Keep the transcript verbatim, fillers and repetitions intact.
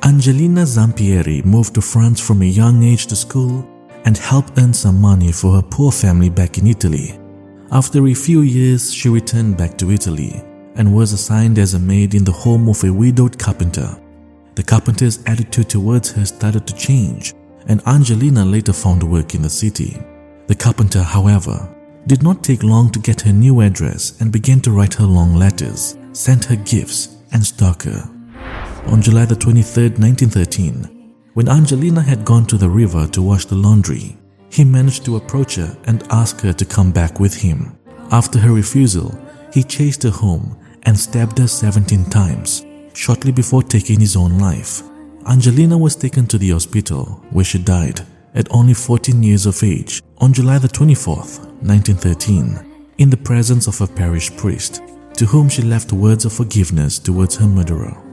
Angelina Zampieri moved to France from a young age to school and helped earn some money for her poor family back in Italy. After a few years, she returned back to Italy and was assigned as a maid in the home of a widowed carpenter. The carpenter's attitude towards her started to change, and Angelina later found work in the city. The carpenter, however, did not take long to get her new address and began to write her long letters, sent her gifts, and stalk her. On July the twenty-third, nineteen thirteen, when Angelina had gone to the river to wash the laundry, he managed to approach her and ask her to come back with him. After her refusal, he chased her home and stabbed her seventeen times, shortly before taking his own life. Angelina was taken to the hospital, where she died at only fourteen years of age on July the twenty-fourth, nineteen thirteen, in the presence of a parish priest, to whom she left words of forgiveness towards her murderer.